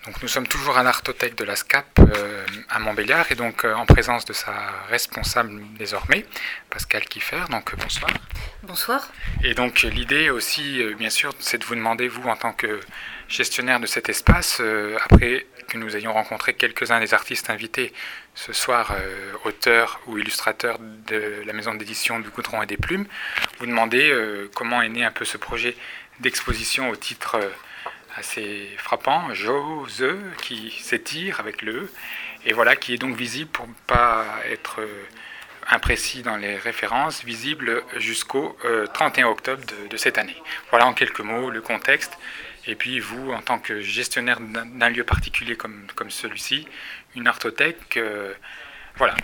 Donc nous sommes toujours à l'Artothèque de la SCAP à Montbéliard et donc en présence de sa responsable désormais, Pascale Kiefer. Donc bonsoir. Bonsoir. Et donc l'idée aussi, bien sûr, c'est de vous demander, vous en tant que gestionnaire de cet espace, après que nous ayons rencontré quelques-uns des artistes invités ce soir, auteurs ou illustrateurs de la maison d'édition du Goudron et des Plumes, vous demander comment est né un peu ce projet d'exposition au titre assez frappant, Jose, qui s'étire avec le E, et voilà, qui est donc visible, pour ne pas être imprécis dans les références, visible jusqu'au 31 octobre de cette année. Voilà en quelques mots le contexte. Et puis vous, en tant que gestionnaire d'un lieu particulier comme celui-ci, une artothèque, voilà.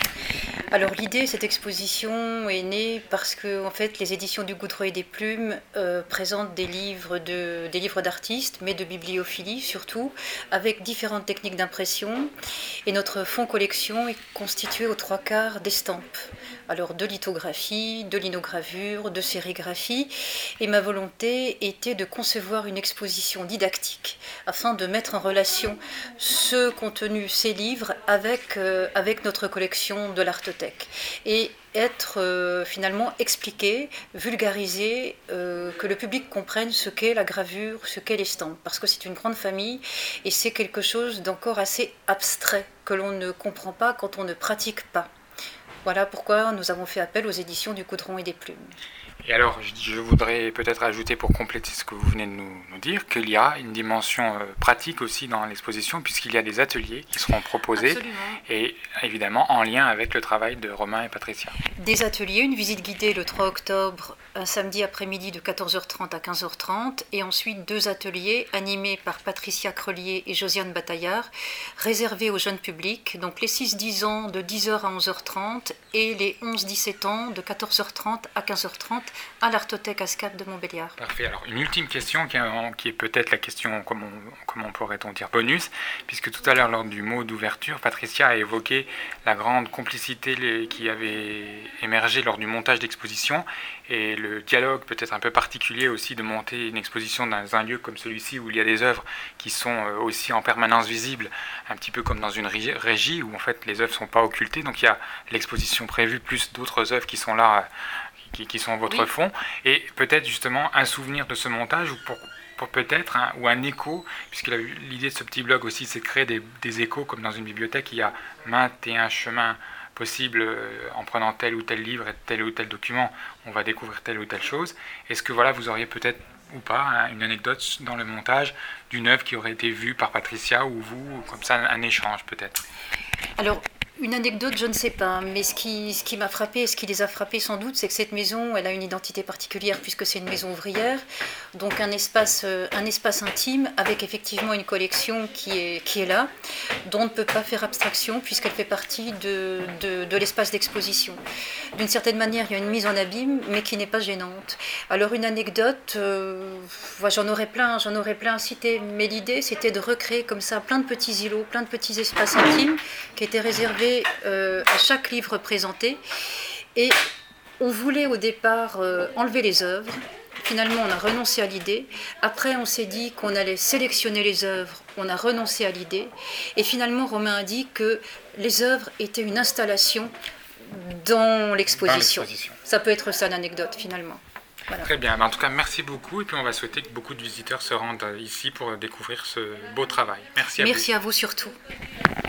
Alors l'idée de cette exposition est née parce que en fait, les éditions du Goudron et des Plumes présentent des livres d'artistes, mais de bibliophilie surtout, avec différentes techniques d'impression. Et notre fonds collection est constitué aux 3/4 d'estampes. Alors de lithographie, de linogravure, de sérigraphie. Et ma volonté était de concevoir une exposition didactique afin de mettre en relation ce contenu, ces livres, avec notre collection de l'Artothèque. Et être finalement expliqué, vulgarisé, que le public comprenne ce qu'est la gravure, ce qu'est l'estampe. Parce que c'est une grande famille et c'est quelque chose d'encore assez abstrait que l'on ne comprend pas quand on ne pratique pas. Voilà pourquoi nous avons fait appel aux éditions du Goudron et des Plumes. Et alors, je voudrais peut-être ajouter, pour compléter ce que vous venez de nous dire, qu'il y a une dimension pratique aussi dans l'exposition, puisqu'il y a des ateliers qui seront proposés. Absolument. Et évidemment en lien avec le travail de Romain et Patricia. Des ateliers, une visite guidée le 3 octobre, un samedi après-midi de 14h30 à 15h30, et ensuite 2 ateliers animés par Patricia Crelier et Josiane Bataillard, réservés au jeune public, donc les 6-10 ans de 10h à 11h30 et les 11-17 ans de 14h30 à 15h30 à l'Artothèque à SCAP de Montbéliard. Parfait. Alors une ultime question qui est peut-être la question, comment pourrait-on dire, bonus, puisque tout à l'heure lors du mot d'ouverture, Patricia a évoqué la grande complicité qui avait émergé lors du montage d'exposition et le dialogue peut-être un peu particulier aussi de monter une exposition dans un lieu comme celui-ci où il y a des œuvres qui sont aussi en permanence visibles, un petit peu comme dans une régie où en fait les œuvres ne sont pas occultées, donc il y a l'exposition prévue plus d'autres œuvres qui sont là, qui sont votre fond, et peut-être justement un souvenir de ce montage ou pour peut-être ou un écho, puisque l'idée de ce petit blog aussi c'est de créer des échos comme dans une bibliothèque, il y a maintes et un chemin possible en prenant tel ou tel livre et tel ou tel document, on va découvrir telle ou telle chose. Est-ce que voilà, vous auriez peut-être ou pas une anecdote dans le montage d'une œuvre qui aurait été vue par Patricia ou vous, comme ça un échange peut-être? Alors, une anecdote, je ne sais pas, mais ce qui m'a frappé et ce qui les a frappés sans doute, c'est que cette maison, elle a une identité particulière puisque c'est une maison ouvrière, donc un espace intime avec effectivement une collection qui est là, dont on ne peut pas faire abstraction puisqu'elle fait partie de l'espace d'exposition. D'une certaine manière, il y a une mise en abîme, mais qui n'est pas gênante. Alors une anecdote, j'en aurais plein à citer, mais l'idée c'était de recréer comme ça plein de petits îlots, plein de petits espaces intimes qui étaient réservés à chaque livre présenté, et on voulait au départ enlever les œuvres. Finalement on a renoncé à l'idée, après on s'est dit qu'on allait sélectionner les œuvres, on a renoncé à l'idée, et finalement Romain a dit que les œuvres étaient une installation dans l'exposition. Ça peut être ça l'anecdote finalement. Voilà. Très bien, en tout cas merci beaucoup, et puis on va souhaiter que beaucoup de visiteurs se rendent ici pour découvrir ce beau travail. Merci à vous. Merci à vous surtout.